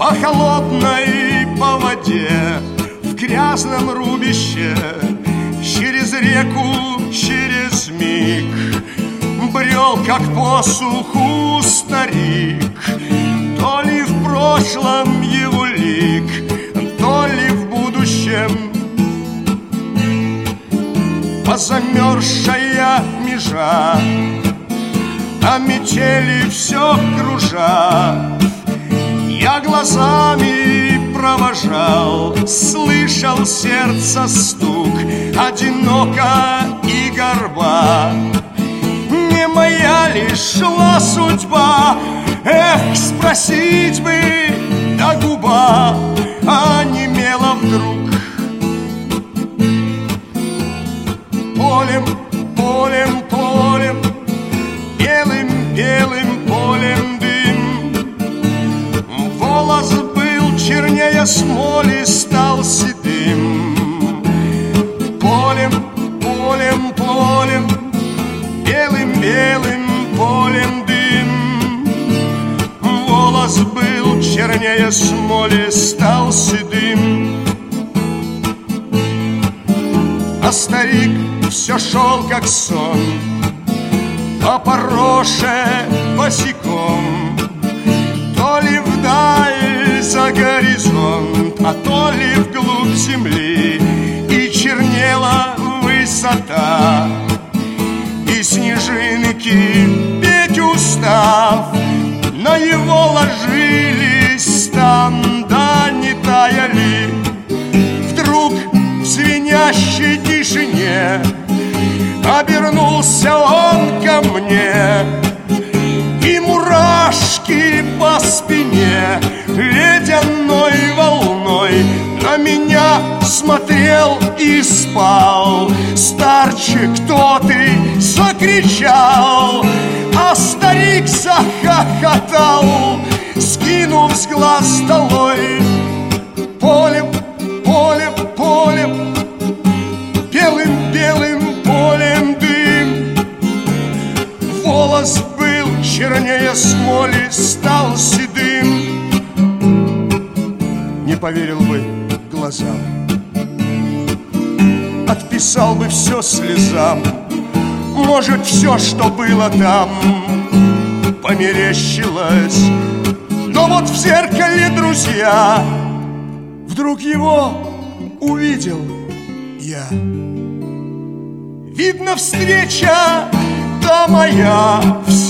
по холодной по воде, в грязном рубище, через реку, через миг брел, как по суху старик. То ли в прошлом его лик, то ли в будущем позамерзшая межа, а метели все кружат. Я глазами провожал, слышал сердца стук, одиноко и горба. Не моя ли шла судьба? Эх, спросить бы, да губа онемела вдруг. Полем, полем, полем, белым, белым полем дым. Волос был чернее смоли, стал седым. Полем, полем, полем, белым, белым полем дым. Волос был чернее смоли, стал седым. А старик все шел, как сон, по пороше босиком. То ли вдаль за горизонт, а то ли вглубь земли. И чернела высота, и снежинки, петь устав, на его ложились там, да не таяли. Вдруг в звенящей тишине обернулся он ко мне, и мурашки по спине ледяной волной на меня смотрел и спал. Старче, кто ты? Закричал, а старик захохотал, скинув с глаз долой. Полем, полем, полем, белым, белым полем дым. Волос был чернее смоли, стал седым. Не поверил бы глазам, отписал бы все слезам. Может, все, что было там, померещилось. Но вот в зеркале, друзья, вдруг его увидел я. Видно, встреча та моя